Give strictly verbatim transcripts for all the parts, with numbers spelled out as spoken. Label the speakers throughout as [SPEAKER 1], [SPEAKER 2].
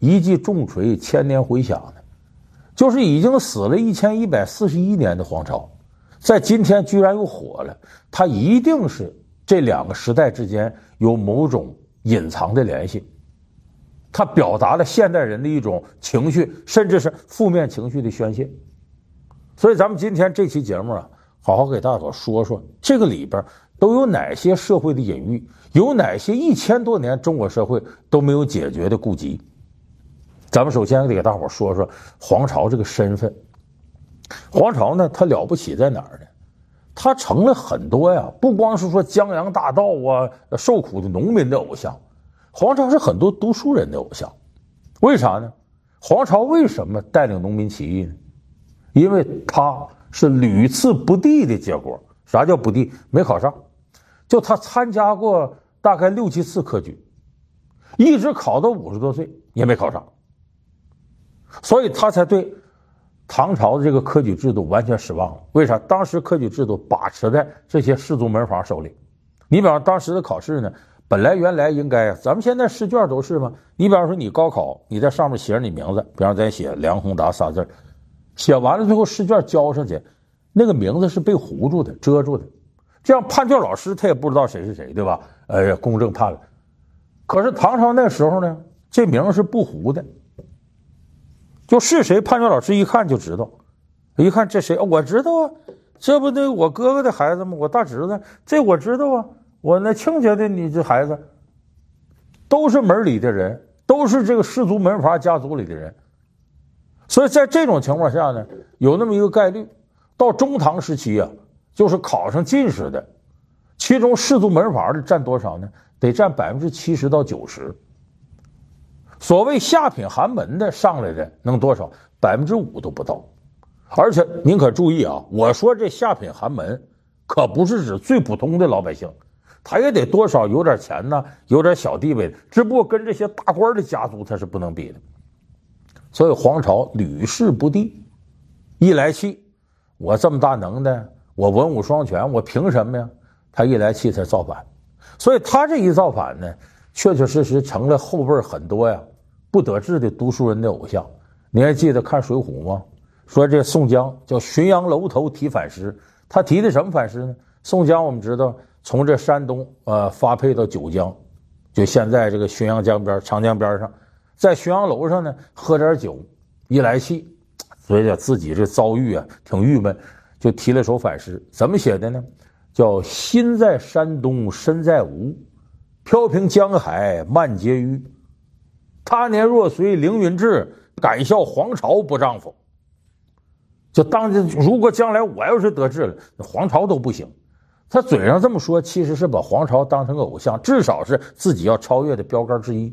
[SPEAKER 1] 一记重锤，千年回响呢？就是已经死了一千一百四十一年的黄巢，在今天居然又火了，它一定是这两个时代之间有某种隐藏的联系，它表达了现代人的一种情绪，甚至是负面情绪的宣泄。所以咱们今天这期节目啊，好好给大伙说说这个里边都有哪些社会的隐喻，有哪些一千多年中国社会都没有解决的痼疾。咱们首先得给大伙说说黄巢这个身份。黄巢呢，他了不起在哪儿呢？他成了很多呀，不光是说江洋大盗啊、受苦的农民的偶像，黄巢是很多读书人的偶像。为啥呢？黄巢为什么带领农民起义呢？因为他是屡次不第的结果。啥叫不第？没考上。就他参加过大概六七次科举，一直考到五十多岁也没考上，所以他才对唐朝的这个科举制度完全失望了。为啥？当时科举制度把持在这些士族门阀手里。你比方当时的考试呢，本来原来应该咱们现在试卷都是嘛，你比方说你高考，你在上面写着你名字，比方咱写梁宏达仨字，写完了最后试卷交上去，那个名字是被糊住的，遮住的，这样判卷老师他也不知道谁是谁，对吧？呃，公正判了。可是唐朝那时候呢，这名是不糊的，就是谁判卷老师一看就知道，一看这谁，我知道啊，这不那我哥哥的孩子吗？我大侄子，这我知道啊，我那亲家的你这孩子，都是门里的人，都是这个氏族门阀家族里的人。所以在这种情况下呢，有那么一个概率，到中唐时期啊，就是考上进士的，其中氏族门阀的占多少呢？得占百分之七十到九十。所谓下品寒门的上来的能多少？百分之五都不到。而且您可注意啊，我说这下品寒门，可不是指最普通的老百姓，他也得多少有点钱呢，有点小地位的，只不过跟这些大官的家族他是不能比的。所以黄巢屡试不第，一来气，我这么大能耐，我文武双全，我凭什么呀？他一来气才造反。所以他这一造反呢，确确实实成了后辈很多呀不得志的读书人的偶像。你还记得看水浒吗？说这宋江叫浔阳楼头提反诗，他提的什么反诗呢？宋江我们知道从这山东呃发配到九江，就现在这个浔阳江边长江边上，在浔阳楼上呢喝点酒，一来气，所以自己这遭遇啊挺郁闷，就提了首反诗。怎么写的呢？叫心在山东身在吴，飘萍江海漫婕妤。他年若随凌云志，敢笑黄巢不丈夫。就当如果将来我要是得志了，黄巢都不行。他嘴上这么说，其实是把黄巢当成个偶像，至少是自己要超越的标杆之一。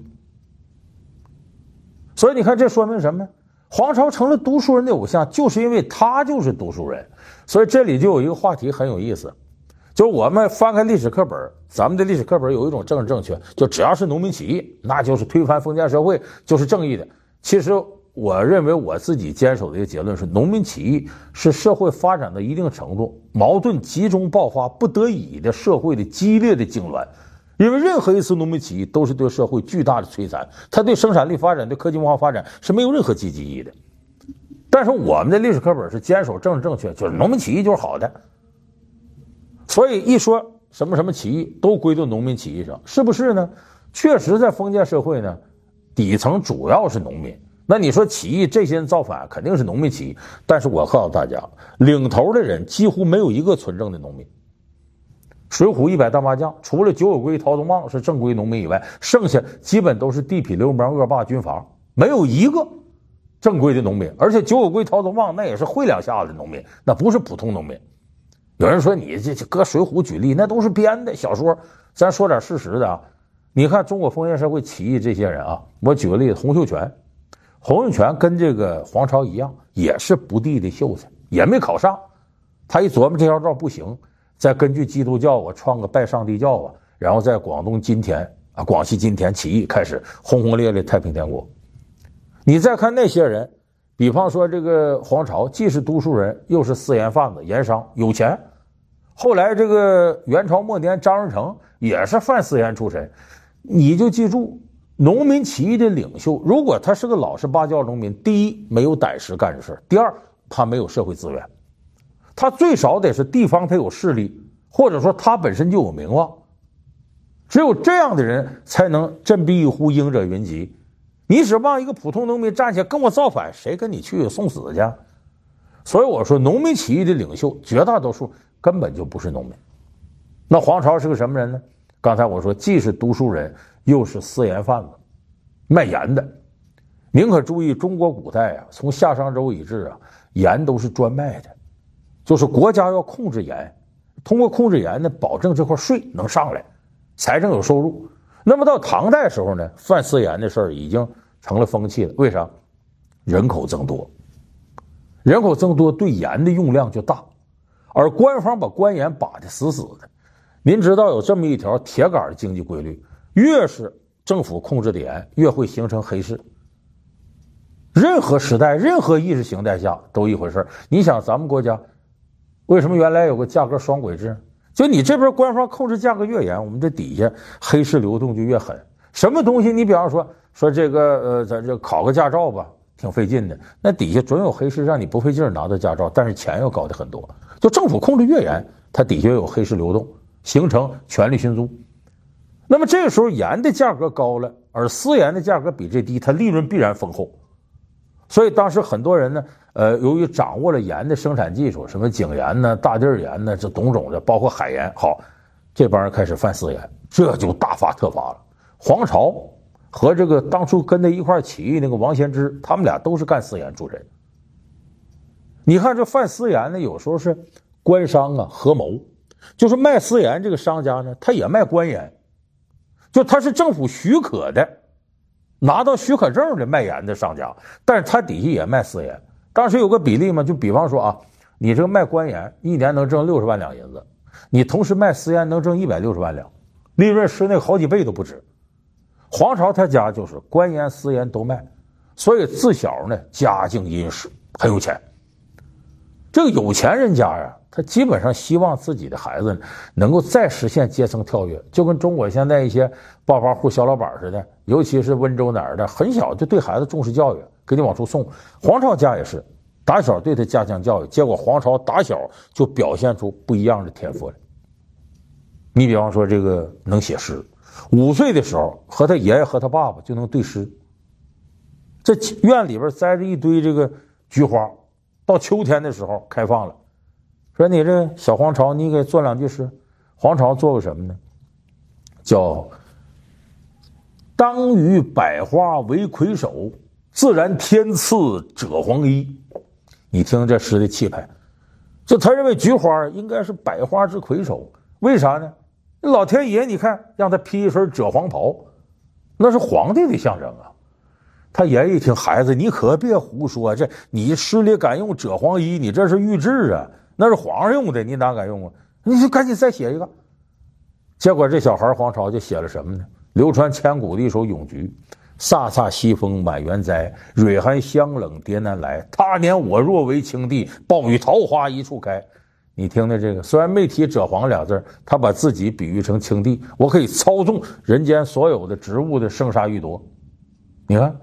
[SPEAKER 1] 所以你看这说明什么？黄巢成了读书人的偶像，就是因为他就是读书人。所以这里就有一个话题很有意思，就是我们翻开历史课本，咱们的历史课本有一种政治正确，就只要是农民起义，那就是推翻封建社会，就是正义的。其实我认为我自己坚守的一个结论是，农民起义是社会发展到一定程度，矛盾集中爆发不得已的社会的激烈的痉挛。因为任何一次农民起义都是对社会巨大的摧残，它对生产力发展、对科技文化发展是没有任何积极意义的。但是我们的历史课本是坚守政治正确，就是农民起义就是好的。所以一说什么什么起义都归到农民起义上，是不是呢？确实在封建社会呢，底层主要是农民。那你说起义这些人造反肯定是农民起义，但是我告诉大家，领头的人几乎没有一个纯正的农民。水浒一百大麻将，除了九尾龟陶宗旺是正规农民以外，剩下基本都是地痞流氓恶霸军阀，没有一个正规的农民。而且九尾龟陶宗旺那也是会两下子的农民，那不是普通农民。有人说你这搁水浒举例，那都是编的小说。咱说点事实的啊，你看中国封建社会起义这些人啊，我举个例子，洪秀全，洪秀全跟这个黄巢一样，也是不第的秀才，也没考上。他一琢磨这条道不行，再根据基督教我创个拜上帝教啊，然后在广东金田啊，广西金田起义，开始轰轰烈烈太平天国。你再看那些人，比方说这个黄巢，既是读书人，又是私盐贩子、盐商，有钱。后来这个元朝末年，张士诚也是贩私盐出身。你就记住， 农民起义的领袖，如果他是个老实巴交农民，第一没有胆识干这事，第二他没有社会资源，他最少得是地方他有势力，或者说他本身就有名望，只有这样的人才能振臂一呼，应者云集。你指望一个普通农民站起来跟我造反，谁跟你去送死去？所以我说，农民起义的领袖绝大多数根本就不是农民。那黄巢是个什么人呢？刚才我说，既是读书人，又是私盐贩子，卖盐的。您可注意，中国古代啊，从夏商周以至啊，盐都是专卖的，就是国家要控制盐，通过控制盐呢，保证这块税能上来，财政有收入。那么到唐代时候呢，贩私盐的事儿已经成了风气了。为啥？人口增多，人口增多对盐的用量就大，而官方把官盐把得死死的。您知道有这么一条铁杆的经济规律，越是政府控制的盐，越会形成黑市。任何时代任何意识形态下都一回事。你想咱们国家为什么原来有个价格双轨制？就你这边官方控制价格越严，我们这底下黑市流动就越狠。什么东西你比方说说这个呃咱这考个驾照吧，挺费劲的，那底下准有黑市让你不费劲拿到驾照，但是钱又高的很多。就政府控制越严，它底下有黑市流动，形成权力寻租。那么这个时候盐的价格高了，而私盐的价格比这低，它利润必然丰厚。所以当时很多人呢，呃，由于掌握了盐的生产技术，什么井盐呢、大地盐呢，这种种的，包括海盐，好，这帮人开始贩私盐，这就大发特发了。黄巢和这个当初跟他一块起义那个王先知，他们俩都是干私盐出身。你看这贩私盐呢，有时候是官商啊合谋，就是卖私盐这个商家呢，他也卖官盐，就他是政府许可的。拿到许可证的卖盐的商家，但是他底下也卖私盐。当时有个比例嘛，就比方说啊，你这个卖官盐一年能挣六十万两银子，你同时卖私盐能挣一百六十万两，利润是那好几倍都不止。黄巢他家就是官盐私盐都卖，所以自小呢家境殷实，很有钱。这个有钱人家呀，他基本上希望自己的孩子能够再实现阶层跳跃，就跟中国现在一些暴发户小老板似的，尤其是温州哪儿的，很小就对孩子重视教育，给你往出送。黄巢家也是打小对他加强教育，结果黄巢打小就表现出不一样的天赋来。你比方说这个能写诗，五岁的时候和他爷爷和他爸爸就能对诗。这院里边栽着一堆这个菊花，到秋天的时候开放了，说你这小黄巢，你给做两句诗。黄巢做个什么呢？叫当与百花为魁首，自然天赐赭黄衣。你听这诗的气派，就他认为菊花应该是百花之魁首。为啥呢？老天爷你看让他披一身赭黄袍，那是皇帝的象征啊。他爷爷一听，孩子你可别胡说，这你诗里敢用赭黄衣，你这是御制啊，那是皇上用的，你哪敢用啊？你就赶紧再写一个。结果这小孩黄巢就写了什么呢？流传千古的一首咏菊：飒飒西风满园栽，蕊寒香冷蝶难来。他年我若为青帝，暴雨桃花一处开。你听听这个，虽然没提赭黄俩字，他把自己比喻成青帝，我可以操纵人间所有的植物的生杀予夺。你看，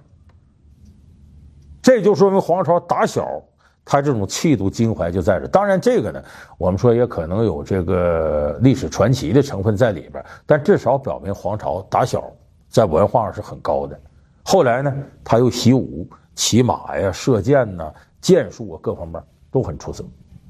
[SPEAKER 1] 这就说明黄巢打小他这种气度襟怀就在这。当然这个呢，我们说也可能有这个历史传奇的成分在里边，但至少表明黄巢打小在文化上是很高的。后来呢，他又习武、骑马呀、射箭呐、剑术啊，各方面都很出色。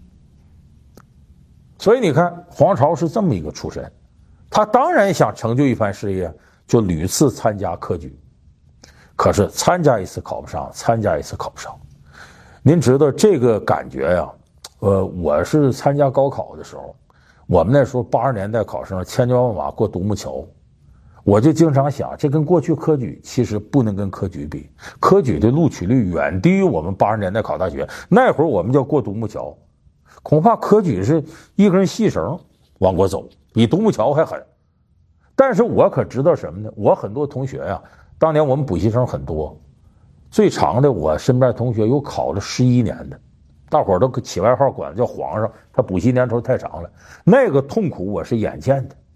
[SPEAKER 1] 所以你看，黄巢是这么一个出身，他当然想成就一番事业，就屡次参加科举。可是参加一次考不上，参加一次考不上。您知道这个感觉呀？呃，我是参加高考的时候，我们那时候八十年代考生千军万马过独木桥，我就经常想，这跟过去科举其实不能跟科举比，科举的录取率远低于我们八十年代考大学。那会儿我们叫过独木桥，恐怕科举是一根细绳往过走，比独木桥还狠。但是我可知道什么呢？我很多同学呀，当年我们补习生很多，最长的我身边同学有考了十一年的，大伙儿都起外号管叫皇上，他补习年头太长了，那个痛苦我是眼见的。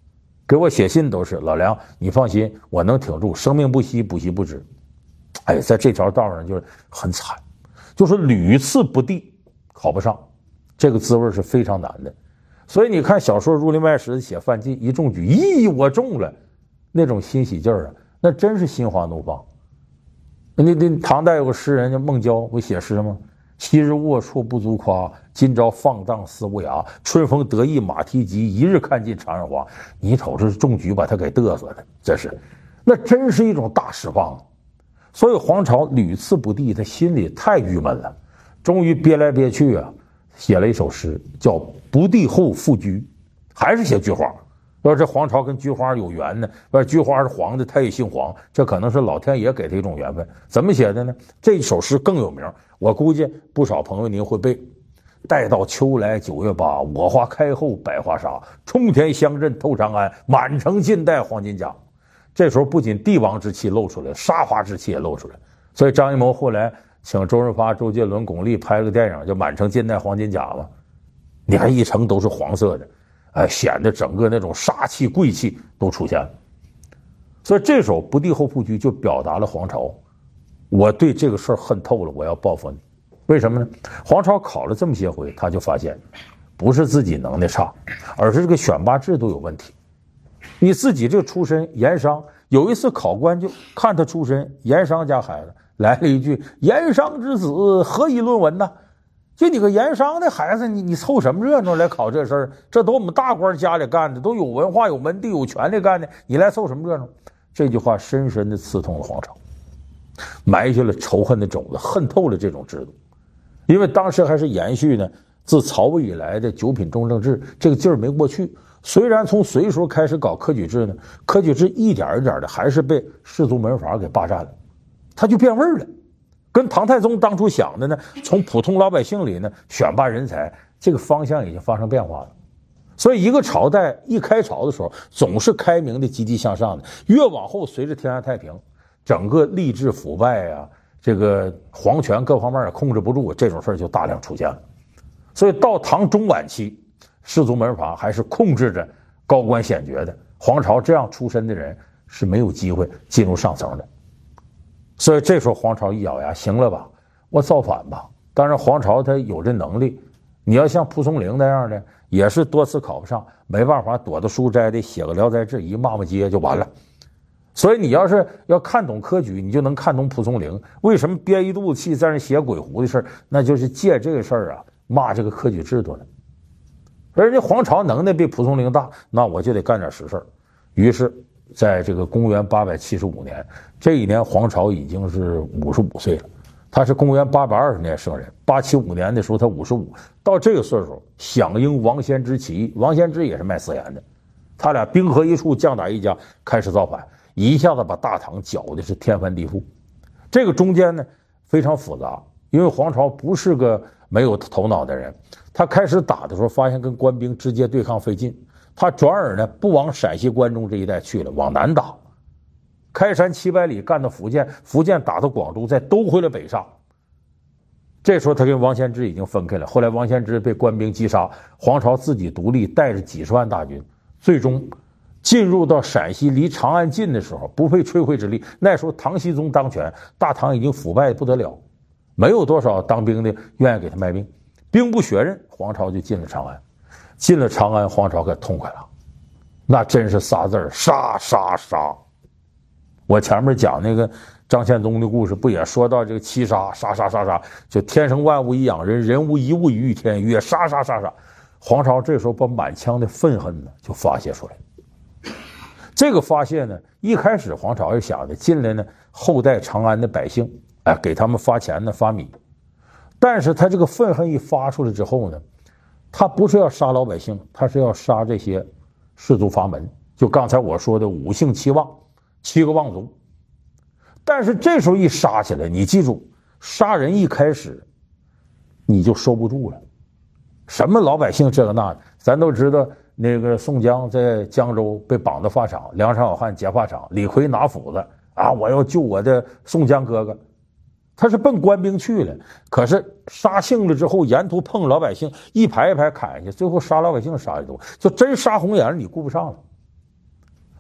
[SPEAKER 1] 给我写信都是老梁，你放心，我能挺住，生命不息，不息不止。哎，在这条道上就是很惨，就是屡次不第，考不上，这个滋味是非常难的。所以你看小说《儒林外史》写范进一中举，咦，我中了，那种欣喜劲儿啊，那真是心花怒放。那那唐代有个诗人叫孟郊，不写诗吗？昔日龌龊不足夸，今朝放荡思无涯。春风得意马蹄疾，一日看尽长安花。你瞅这中举把他给嘚瑟的，这是，那真是一种大释放。所以黄巢屡次不第，他心里太郁闷了，终于憋来憋去啊，写了一首诗，叫《不第后赋菊》，还是写菊花。要这黄巢跟菊花有缘呢，要菊花是黄的，他也姓黄，这可能是老天爷给他一种缘分。怎么写的呢？这首诗更有名，我估计不少朋友您会背。待到秋来九月八，我花开后百花杀。冲天香阵透长安，满城尽带黄金甲。这时候不仅帝王之气露出来，杀伐之气也露出来。所以张艺谋后来请周润发、周杰伦、巩俐拍了个电影叫《满城尽带黄金甲》嘛，你看一城都是黄色的。哎，显得整个那种杀气贵气都出现了。所以这首《不第后赋菊》就表达了黄巢，我对这个事儿恨透了，我要报复你。为什么呢？黄巢考了这么些回，他就发现不是自己能耐差，而是这个选拔制度有问题。你自己这个出身盐商，有一次考官就看他出身盐商家孩子，来了一句：“盐商之子何以论文呢？”就你个盐商的孩子，你你凑什么热闹来考这事儿？这都我们大官家里干的，都有文化、有门第、有权利干的，你来凑什么热闹？这句话深深的刺痛了黄巢，埋下了仇恨的种子，恨透了这种制度。因为当时还是延续呢自曹魏以来的九品中正制，这个劲儿没过去。虽然从隋时候开始搞科举制呢，科举制一点一点的还是被士族门阀给霸占了，它就变味儿了。跟唐太宗当初想的呢，从普通老百姓里呢选拔人才，这个方向已经发生变化了。所以一个朝代一开朝的时候总是开明的、积极向上的，越往后随着天下太平，整个吏治腐败啊，这个皇权各方面也控制不住，这种事儿就大量出现了。所以到唐中晚期，士族门阀还是控制着高官显爵的，黄巢这样出身的人是没有机会进入上层的。所以这时候黄巢一咬牙，行了吧，我造反吧。当然黄巢他有这能力，你要像蒲松龄那样的，也是多次考不上，没办法躲到书斋里写个《聊斋志异》骂骂街就完了。所以你要是要看懂科举，你就能看懂蒲松龄为什么憋一肚子气在那写鬼狐的事儿，那就是借这个事儿啊骂这个科举制度呢。而人家黄巢能耐比蒲松龄大，那我就得干点实事儿。于是在这个公元八百七十五年，这一年黄巢已经是五十五岁了，他是公元八百二十年生人，八七五年的时候他五十五，到这个岁数响应王先之起义，王先之也是卖私盐的，他俩兵合一处，将打一家，开始造反，一下子把大唐搅的是天翻地覆。这个中间呢非常复杂，因为黄巢不是个没有头脑的人，他开始打的时候发现跟官兵直接对抗费劲，他转而呢不往陕西关中这一带去了，往南打，开山七百里干到福建，福建打到广州，再兜回了北上。这时候他跟王先之已经分开了，后来王先之被官兵击杀，黄巢自己独立，带着几十万大军，最终进入到陕西离长安近的时候，不费吹灰之力，那时候唐僖宗当权，大唐已经腐败不得了，没有多少当兵的愿意给他卖命，兵不血刃，黄巢就进了长安。进了长安，黄巢可痛快了，那真是仨字儿，杀杀杀。我前面讲那个张献宗的故事，不也说到这个七杀，杀杀杀杀，就天生万物以养人，人无一物以育天，曰杀杀杀杀。黄巢这时候把满腔的愤恨呢就发泄出来。这个发泄呢，一开始黄巢是想的进来呢厚待长安的百姓，哎，给他们发钱呢发米。但是他这个愤恨一发出来之后呢，他不是要杀老百姓，他是要杀这些士族阀门，就刚才我说的五姓七望，七个望族。但是这时候一杀起来，你记住，杀人一开始你就收不住了。什么老百姓这个那的，咱都知道，那个宋江在江州被绑到发场，梁山好汉劫发场，李逵拿斧子啊，我要救我的宋江哥哥。他是奔官兵去了，可是杀兴了之后，沿途碰老百姓，一排一排砍下去，最后杀老百姓杀的多，就真杀红眼你顾不上了。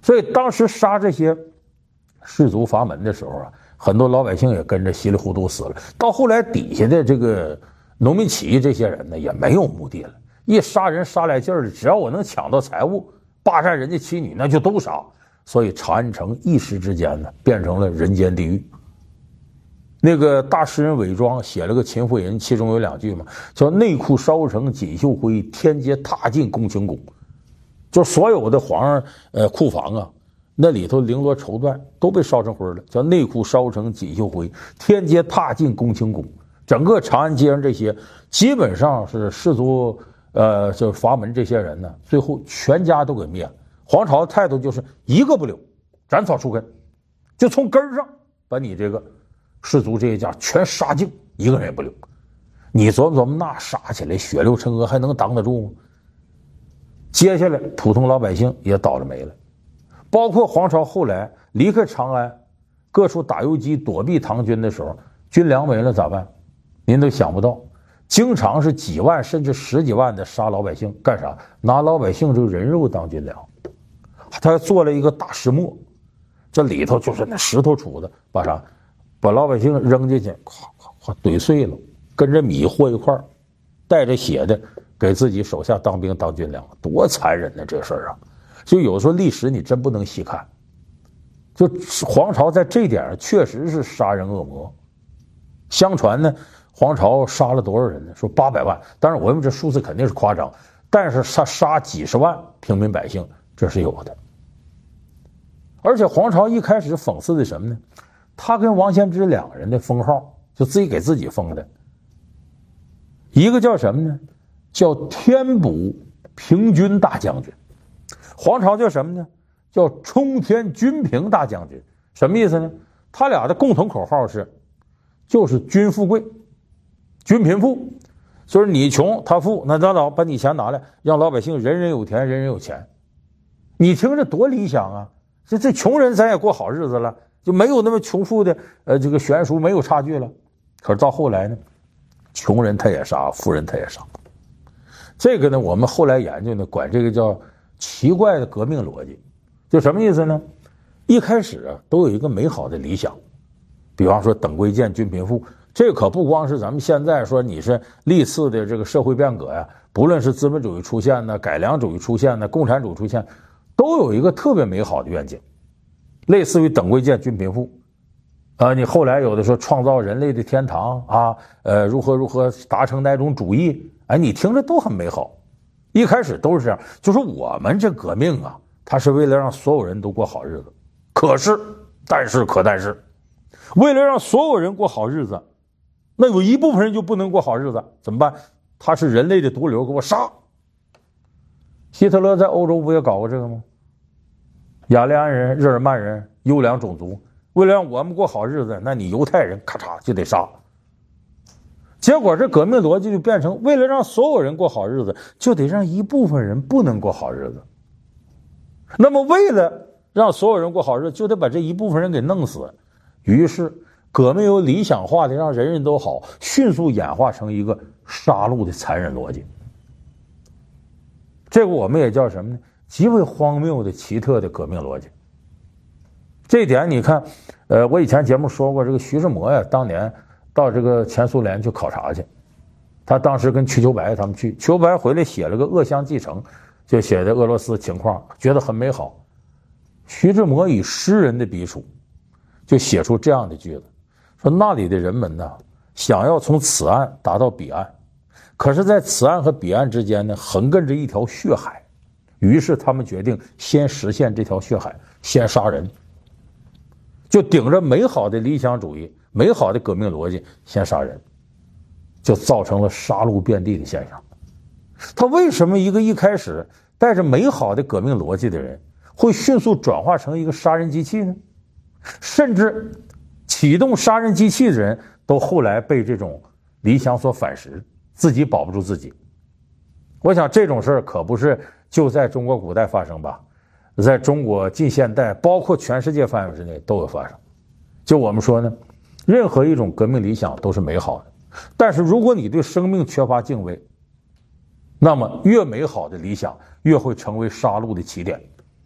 [SPEAKER 1] 所以当时杀这些士族阀门的时候啊，很多老百姓也跟着稀里糊涂死了。到后来底下的这个农民起义这些人呢，也没有目的了，一杀人杀来劲儿的，只要我能抢到财物，霸占人家妻女，那就都杀。所以长安城一时之间呢，变成了人间地狱。那个大诗人韦庄写了个《秦妇吟》，其中有两句嘛，叫内库烧成锦绣灰，天阶踏尽宫廷汞。就所有的皇上呃库房啊，那里头绫罗绸缎都被烧成灰了，叫内库烧成锦绣灰，天阶踏尽宫廷汞。整个长安街上这些基本上是士族呃就是阀门这些人呢，最后全家都给灭了。皇朝的态度就是一个不留，斩草除根，就从根上把你这个士族这一家全杀尽，一个人也不留。你琢磨琢磨，那杀起来血流成河，还能挡得住吗？接下来普通老百姓也倒了霉了，包括皇朝后来离开长安，各处打游击躲避唐军的时候，军粮没了咋办？您都想不到，经常是几万甚至十几万的杀老百姓，干啥？拿老百姓这个人肉当军粮。他做了一个大石磨，这里头就是那石头杵子，把啥？把老百姓扔进去，咵咵咵怼碎了，跟着米和一块儿，带着血的给自己手下当兵当军粮，多残忍呢这事儿啊！就有时候历史你真不能细看，就皇朝在这点上确实是杀人恶魔。相传呢，皇朝杀了多少人呢？说八百万，当然我们这数字肯定是夸张，但是杀杀几十万平民百姓，这是有的。而且皇朝一开始讽刺的什么呢？他跟王献之两个人的封号就自己给自己封的，一个叫什么呢？叫天补平军大将军。皇朝叫什么呢？叫冲天均平大将军。什么意思呢？他俩的共同口号是，就是均富贵，均贫富，就是你穷他富，那咱老把你钱拿来，让老百姓人人有田，人人有钱。你听着多理想啊！这这穷人咱也过好日子了，就没有那么穷富的呃这个悬殊，没有差距了。可是到后来呢，穷人他也杀，富人他也杀。这个呢，我们后来研究呢，管这个叫奇怪的革命逻辑。就什么意思呢？一开始啊，都有一个美好的理想，比方说等贵贱均贫富，这可不光是咱们现在说你是历次的这个社会变革呀，不论是资本主义出现呢，改良主义出现呢，共产主义出现，都有一个特别美好的愿景，类似于等贵贱均贫富。啊、呃，你后来有的说创造人类的天堂啊，呃，如何如何达成那种主义，哎，你听着都很美好。一开始都是这样，就是我们这革命啊，它是为了让所有人都过好日子。可是，但是可但是，为了让所有人过好日子，那有一部分人就不能过好日子，怎么办？他是人类的毒瘤，给我杀。希特勒在欧洲不也搞过这个吗？雅利安人、日耳曼人，优良种族，为了让我们过好日子，那你犹太人咔嚓就得杀。结果这革命逻辑就变成，为了让所有人过好日子，就得让一部分人不能过好日子。那么为了让所有人过好日子，就得把这一部分人给弄死。于是革命由理想化的让人人都好，迅速演化成一个杀戮的残忍逻辑。这个我们也叫什么呢？极为荒谬的奇特的革命逻辑。这一点你看，呃，我以前节目说过，这个徐志摩呀，当年到这个前苏联去考察去，他当时跟瞿秋白他们去，瞿秋白回来写了个《鄂湘继承》，就写的俄罗斯情况，觉得很美好。徐志摩以诗人的笔触，就写出这样的句子，说那里的人们呢，想要从此岸达到彼岸，可是在此岸和彼岸之间呢，横亘着一条血海，于是他们决定先实现这条血海，先杀人，就顶着美好的理想主义、美好的革命逻辑先杀人，就造成了杀戮遍地的现象。他为什么一个一开始带着美好的革命逻辑的人，会迅速转化成一个杀人机器呢？甚至启动杀人机器的人都后来被这种理想所反噬，自己保不住自己。我想这种事儿可不是就在中国古代发生吧，在中国近现代，包括全世界范围之内都有发生。就我们说呢，任何一种革命理想都是美好的，但是如果你对生命缺乏敬畏，那么越美好的理想越会成为杀戮的起点。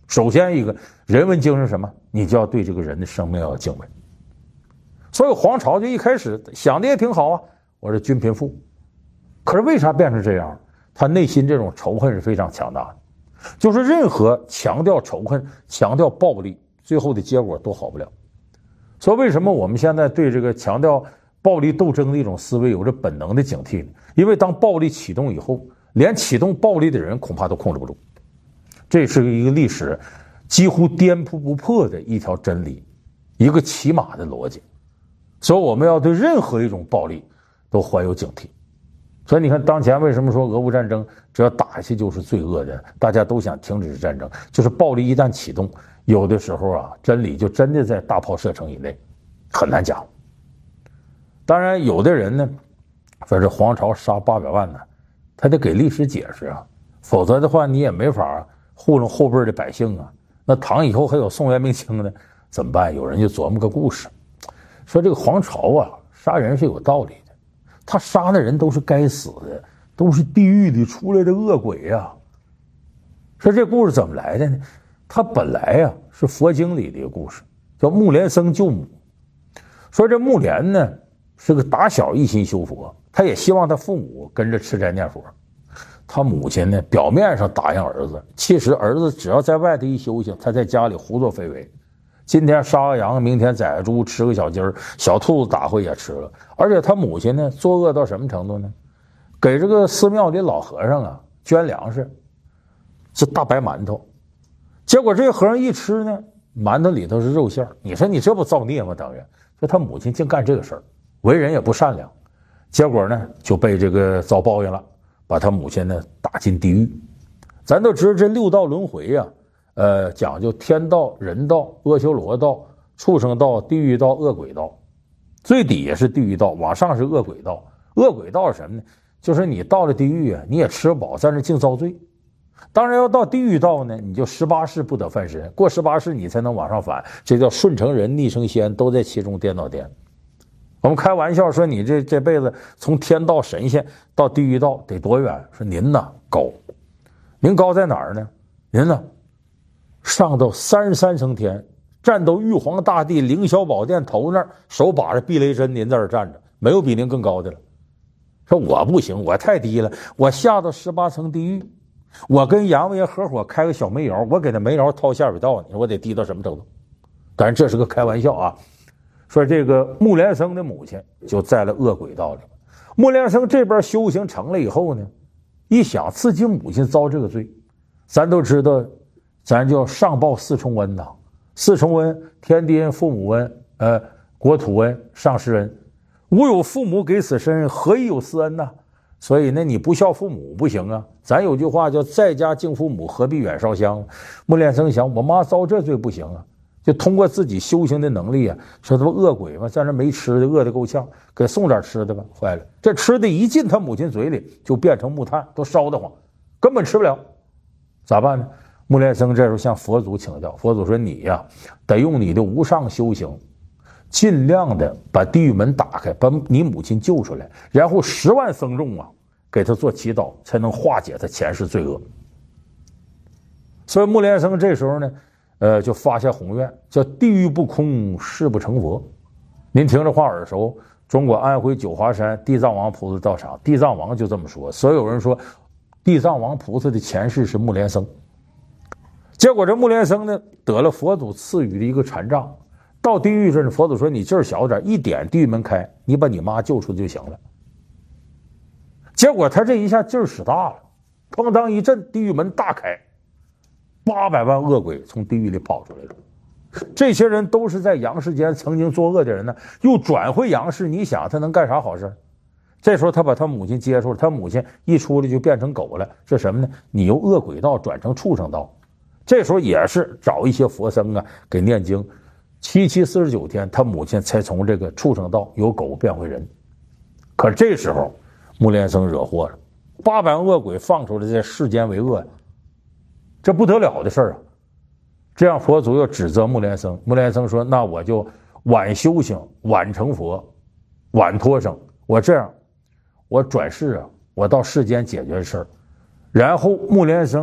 [SPEAKER 1] 首先一个人文精神什么？你就要对这个人的生命要有敬畏。所以黄巢就一开始想的也挺好啊，我是均贫富，可是为啥变成这样？他内心这种仇恨是非常强大的，就是任何强调仇恨、强调暴力，最后的结果都好不了。所以为什么我们现在对这个强调暴力斗争的一种思维有着本能的警惕呢？因为当暴力启动以后，连启动暴力的人恐怕都控制不住。这是一个历史几乎颠扑不破的一条真理，一个起码的逻辑。所以我们要对任何一种暴力都怀有警惕。所以你看当前为什么说俄乌战争只要打下去就是罪恶的，大家都想停止战争，就是暴力一旦启动，有的时候啊，真理就真的在大炮射程以内，很难讲。当然有的人呢说这黄巢杀八百万呢，他得给历史解释啊，否则的话你也没法糊弄后辈的百姓啊。那唐以后还有宋元明清呢，怎么办？有人就琢磨个故事，说这个黄巢啊杀人是有道理的，他杀的人都是该死的，都是地狱里出来的恶鬼啊。说这故事怎么来的呢？他本来啊是佛经里的一个故事，叫木莲僧救母。说这木莲呢是个打小一心修佛，他也希望他父母跟着吃斋念佛。他母亲呢表面上答应儿子，其实儿子只要在外头一修行，他在家里胡作非为，今天杀个羊，明天宰个猪，吃个小鸡儿，小兔子打回也吃了。而且他母亲呢作恶到什么程度呢？给这个寺庙里老和尚啊捐粮食，是大白馒头，结果这个和尚一吃呢，馒头里头是肉馅儿。你说你这不造孽吗？当然，说他母亲净干这个事儿，为人也不善良，结果呢就被这个遭报应了，把他母亲呢打进地狱。咱都知道这六道轮回啊，呃，讲究天道、人道、阿修罗道、畜生道、地狱道、恶鬼道。最底下是地狱道，往上是恶鬼道。恶鬼道是什么呢？就是你到了地狱啊，你也吃不饱，在那净遭罪。当然要到地狱道呢，你就十八世不得翻身，过十八世你才能往上返，这叫顺成人逆成仙，都在其中颠倒颠。我们开玩笑说你这这辈子从天道神仙到地狱道得多远？说您呐高，您高在哪儿呢？您呢上到三十三层天，站到玉皇大帝凌霄宝殿头那儿，手把着避雷针，您在这儿站着，没有比您更高的了。说我不行，我太低了，我下到十八层地狱，我跟阎王爷合伙开个小煤窑，我给他煤窑掏下水道，你说我得低到什么程度？当然这是个开玩笑啊。说这个木莲僧的母亲就在了恶鬼道里，木莲僧这边修行成了以后呢，一想自己母亲遭这个罪，咱都知道，咱就上报四重恩呐，四重恩：天地恩、父母恩、呃国土恩、上师恩。吾有父母给此身，何以有斯恩呢？所以呢，你不孝父母不行啊。咱有句话叫在家敬父母，何必远烧香。木莲僧想，我妈遭这罪不行啊，就通过自己修行的能力啊，说他妈恶鬼嘛，在那没吃的，饿得够呛，给送点吃的吧。坏了，这吃的一进他母亲嘴里，就变成木炭，都烧得慌，根本吃不了。咋办呢？木莲僧这时候向佛祖请教，佛祖说：“你呀，得用你的无上修行，尽量的把地狱门打开，把你母亲救出来，然后十万僧众啊，给他做祈祷，才能化解他前世罪恶。”所以木莲僧这时候呢，呃，就发下宏愿，叫“地狱不空，誓不成佛”。您听这话耳熟？中国安徽九华山地藏王菩萨道场，地藏王就这么说。所有人说，地藏王菩萨的前世是木莲僧。结果这木莲僧呢，得了佛祖赐予的一个禅杖，到地狱这，佛祖说：“你劲儿小点，一点地狱门开，你把你妈救出就行了。”结果他这一下劲儿使大了，砰当一震，地狱门大开，八百万恶鬼从地狱里跑出来了。这些人都是在阳世间曾经作恶的人呢，又转回阳世，你想他能干啥好事？这时候他把他母亲接出来，他母亲一出来就变成狗了，是什么呢？你由恶鬼道转成畜生道。这时候也是找一些佛僧啊给念经，七七四十九天，他母亲才从这个畜生道由狗变回人。可这时候木莲僧惹祸了，八百万恶鬼放出来，在世间为恶呀，这不得了的事儿啊！这样佛祖又指责木莲僧，木莲僧说：“那我就晚修行，晚成佛，晚脱生。我这样，我转世啊，我到世间解决事儿。”然后木莲僧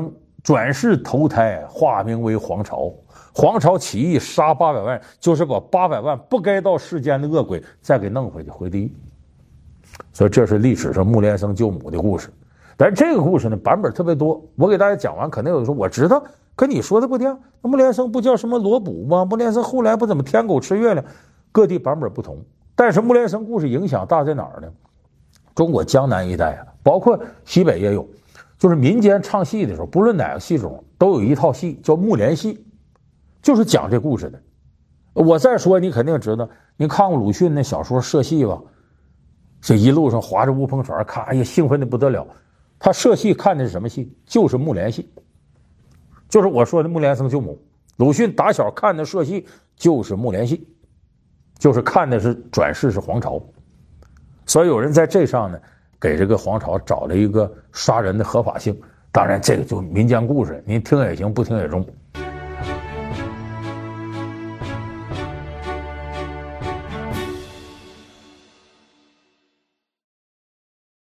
[SPEAKER 1] 转世投胎，化名为黄巢。黄巢起义杀八百万，就是把八百万不该到世间的恶鬼再给弄回去，回地狱。所以这是历史上木莲僧救母的故事。但是这个故事呢，版本特别多。我给大家讲完，可能有人说我知道，跟你说的不一样。那木莲僧不叫什么罗卜吗？木莲僧后来不怎么天狗吃月亮？各地版本不同。但是木莲僧故事影响大在哪儿呢？中国江南一带啊，包括西北也有，就是民间唱戏的时候，不论哪个戏种，都有一套戏叫木莲戏，就是讲这故事的。我再说你肯定知道，你看过鲁迅那小说《社戏》吧？这一路上划着乌篷船，看，哎呀，兴奋的不得了。他社戏看的是什么戏？就是木莲戏，就是我说的木莲僧救母。鲁迅打小看的社戏就是木莲戏，就是看的是转世是黄巢。所以有人在这上呢，给这个黄巢找了一个杀人的合法性。当然，这个就民间故事，您听也行，不听也中。